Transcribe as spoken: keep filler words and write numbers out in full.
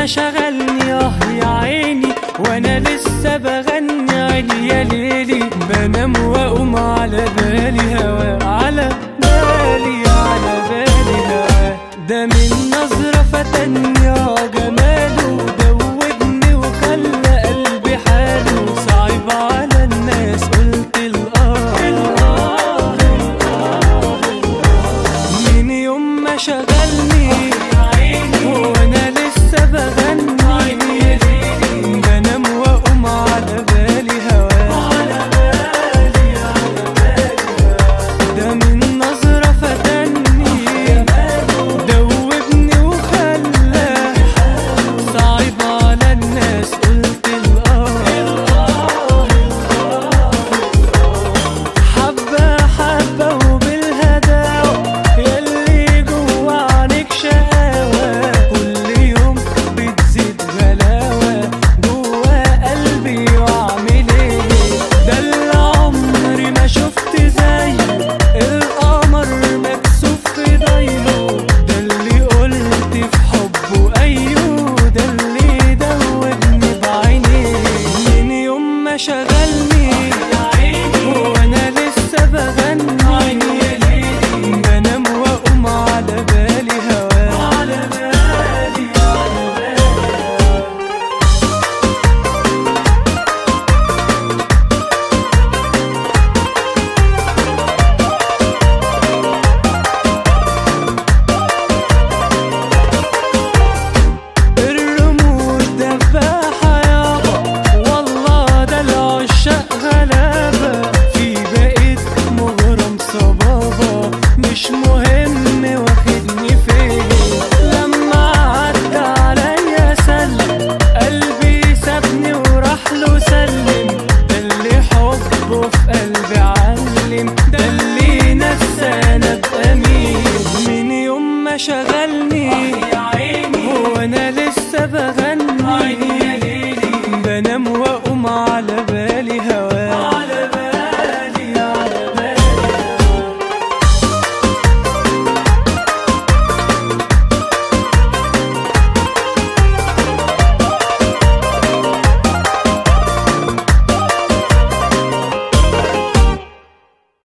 ما شغلني اه يا عيني وانا لسه بغني عيني يا ليلي، بنام واقوم على بالي هوا، على بالي على بالي هوا. ده من نظرة فتني يا جماله، دوبني وخلى قلبي حاله، صعب على الناس قلت الآه. من يوم ما شغلني وانا لسه بغني، بنام واقوم على بالي هوا، ده من نظرة فتني دوبني وخلى صعب على الناس قلت الآه. حبة حبة وبالهداوة ياللي جوا عنك شقاوة، كل يوم بتزيد غلاوة جوا قلبي واعمل ايه؟ ده اللي عمري ما شفت زيه، القمر مكسوف في ضيله، ده اللي قلت في حبه ايوه، ده اللي دوبني بعينيه. من يوم ما شغلني وانا لسه بغني، بنام واقوم على بالي هوا، على بالي على بالي. الرموش دباحة يابا والله، ده العشاق غلابة، في بقيت مغرم صبابة، مش مهم واخدني فين. لما عدى عليا سلم قلبي سابني وراح له سلم، ده اللي حبه في قلبي علم، ده اللي نسانا ابقى مين. من يوم ما شغلني وانا لسه بغني